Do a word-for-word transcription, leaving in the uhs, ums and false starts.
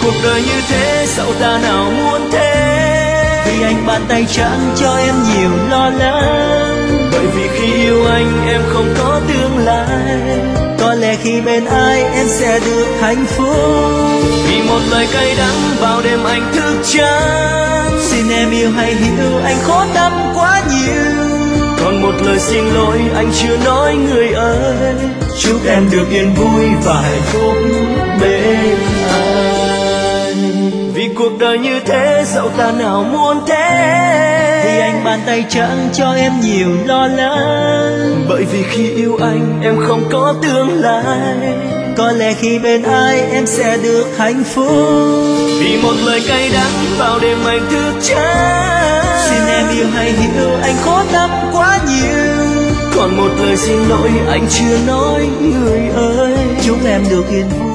cuộc đời như thế dẫu ta nào muốn thế, vì anh bàn tay trắng cho em nhiều lo lắng. bởi vì khi yêu anh em không có tương lai, có lẽ khi bên ai em sẽ được hạnh phúc. vì một lời cay đắng vào đêm anh thức trắng. Xin em yêu hay hiểu anh khó tâm quá nhiều, còn một lời xin lỗi anh chưa nói người ơi. chúc em được yên vui và hạnh phúc bên anh. Vì cuộc đời như thế dẫu ta nào muốn thế, vì anh bàn tay trắng cho em nhiều lo lắng. bởi vì khi yêu anh em không có tương lai, có lẽ khi bên ai em sẽ được hạnh phúc. vì một lời cay đắng vào đêm anh thức trắng. Xin em yêu hay hiểu anh khó tâm quá nhiều, còn một lời xin lỗi anh chưa nói người ơi. chúc em được yên vui.